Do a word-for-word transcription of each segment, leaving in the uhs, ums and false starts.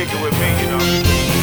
kick it with me, you know.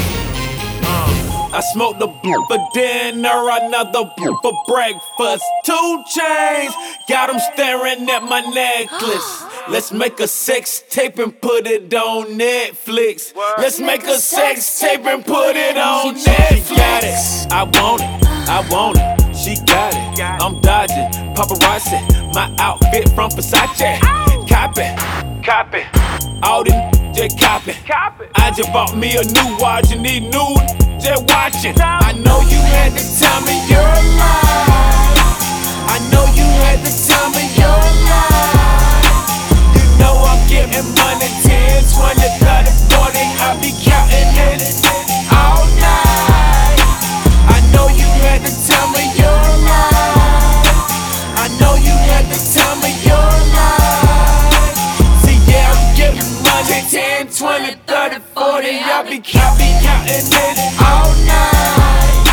I smoked the blunt for dinner, another blunt for breakfast. Two chains, got them staring at my necklace. Let's make a sex tape and put it on Netflix. Let's make a sex tape and put it on Netflix. Got it, I want it, I want it. She got it, I'm dodging paparazzi. My outfit from Versace. Copy, copy, all these just copy. I just bought me a new watch and these new just watching. I know you had the time of your life. I know you had the time of your life. You know I'm getting money, ten, twenty, thirty, forty. I be counting it all night. I know you had the time of your life. I know you had the time of your life. See, yeah, I'm getting money, ten, twenty, thirty, forty. I be, I be counting it all night.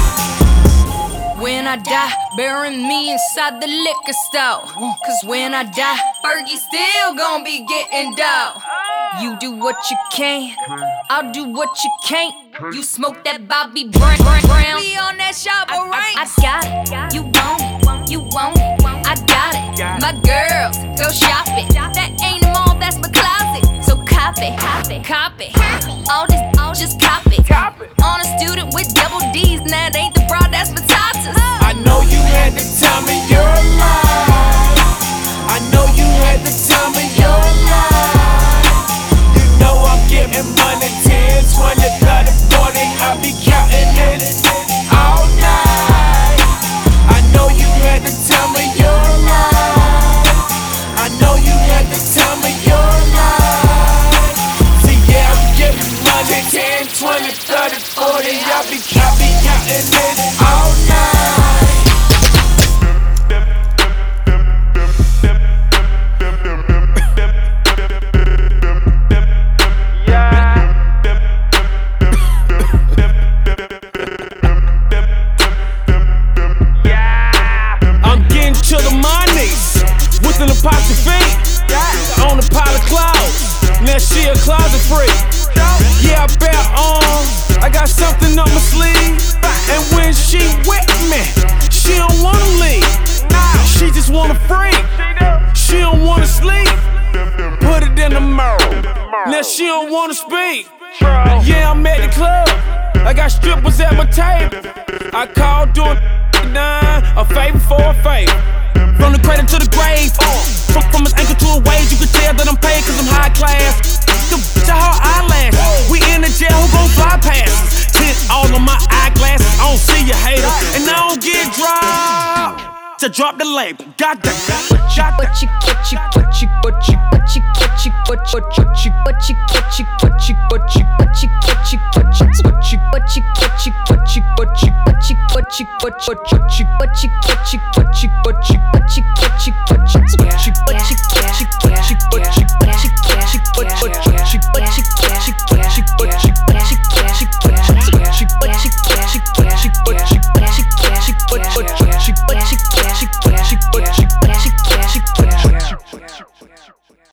When I die, bury me inside the liquor store. Cause when I die, Fergie still gon' be getting dough. You do what you can, I'll do what you can't. You smoke that Bobby Brown, Brown. We on that shop, alright. I, I, I got it, you want it, you want it, I got it. My girls, go shopping. That ain't a mall, that's my closet. So copy, copy, copy. All this, all just copy. On a student with double D's, and that ain't the broad, that's my tatas. I know you had the time of your life. I know you had the time of your life. You know I'm getting money, ten, twenty, thirty, forty. I be counting it all night. I know you had the time of your life. I know you had the time of your life. See, yeah, I'm getting money, ten, twenty, thirty, forty. I be, I be counting it all night. To the monies with an apostrophe on a pile of clouds. Now she a closet freak. Yeah, I bet on. I got something up my sleeve, and when she with me, she don't wanna leave. She just wanna freak. She don't wanna sleep. Put it in the mirror. Now she don't wanna speak. Yeah, I'm at the club. I got strippers at my table. I call doing nine a favor for a favor. From the cradle to the grave, uh, from, from his ankle to a waist, you can tell that I'm paid cause I'm high class. The bitch a her eyelash, we in the jail, who gon' fly past us? Tint all on my eyeglasses, I don't see you hater, and I don't get dropped. To drop the label, got that. What you catch you, what you, what you, what you catch you, what you, what you, what you catch you, what you, what you